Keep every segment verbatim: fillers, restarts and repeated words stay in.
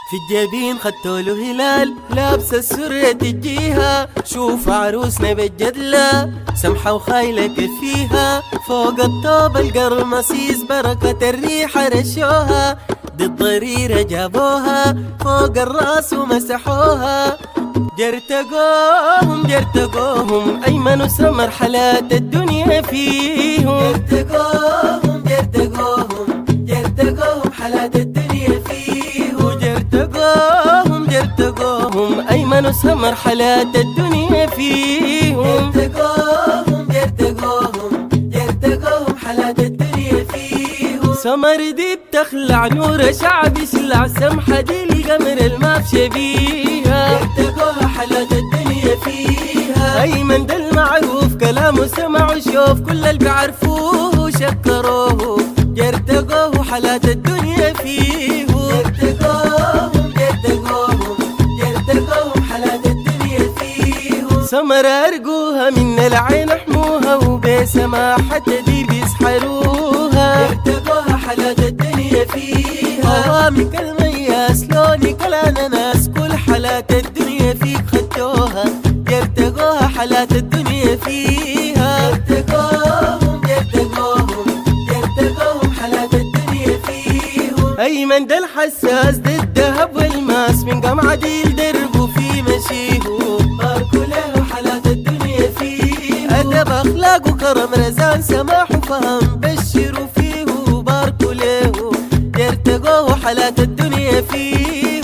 في الجبين خدتوا له هلال لابسه السرية تجيها. شوف عروسنا بالجدلة سمحة وخايلة كفيها. فوق الطوب القرمسيس بركة الريحة رشوها. دي الضريرة جابوها فوق الراس ومسحوها. جرتقوهم جرتقوهم أيمن وسمر حالات الدنيا فيهم. جرتقوهم جرتقوهم جرتقوهم حالات الدنيا فيهم. جرتقوهم جرتقوهم أيمن وسمر حالات الدنيا فيهم. جرتقوهم جرتقوهم جرتقوهم حالات الدنيا فيهم. سمر دي بتخلع نور شعب يسلع سمحة دي القمر الما بشبيها. جرتقوها حالات الدنيا فيها. أيمن ده المعروف كلامه سمع وشوف كل اللي بيعرفوه وشكروه. جرتقوه حالات الدنيا فيه. جرتقوهم جرتقوهم جرتقوهم حالات الدنيا فيه. سمر أرجوها من العين حموها وبسماحة دي بيسحروها. جرتقوها حالات الدنيا فيها. غرامك المياس لونك الأناناس كل حالات الدنيا فيك خدتوها. جرتقوها حالات الدنيا فيها. جرتقوهم جرتقوهم جرتقوهم حالات الدنيا فيهم. أيمن ده الحساس ده الذهب والماس من قمع ديل دربه في مشيه. باركوا له حالات الدنيا فيه. أدب أخلاق وكرم رزان سماح وفهم بشروا فيه. باركوا له جرتقوه حالات الدنيا فيه.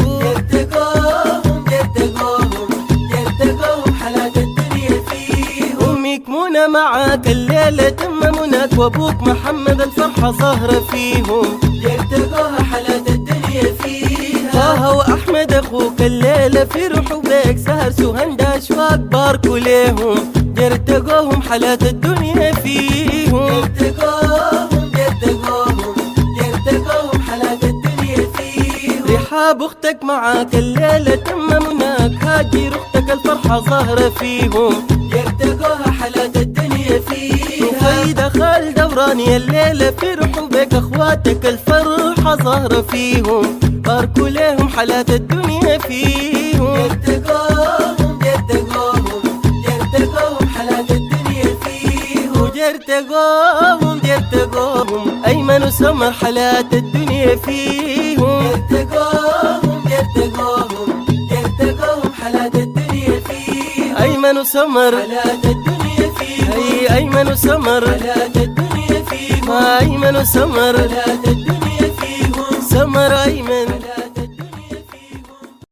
جرتقوهم جرتقوهم جرتقوهم حالات الدنيا فيه. أمك منى معاك الليلة تم مناك وأبوك محمد الفرحة ظاهرة فيهم. جرتقوها حالات الدنيا فيها. طه وأحمد أخوك الليلة فرحوا بيك سهر سهند أشواق باركوا ليهم. جرتقوهم حالات الدنيا فيهم. جرتقوهم جرتقوهم جرتقوهم حالات الدنيا فيهم. رحاب أختك معاك الليلة تم مناك هاجر أختك الفرحة ظاهرة فيهم. جرتقوها حالات الدنيا فيها. رفيدة خال دوراني الليلة فرحوا بك أخواتك الفرحة ظاهرة فيهم. باركوا لهم حالات الدنيا فيهم. جرتقوهم جرتقوهم جرتقوهم حالات الدنيا فيهم. جرتقوهم جرتقوهم أيمن وسمر حالات الدنيا فيهم. جرتقوهم جرتقوهم جرتقوهم حالات الدنيا فيهم. أيمن وسمر حالات الدنيا فيهم. أي أيمن وسمر حالات الدنيا فيهم. أيمن وسمر حالات الدنيا فيهم. سمر أيمن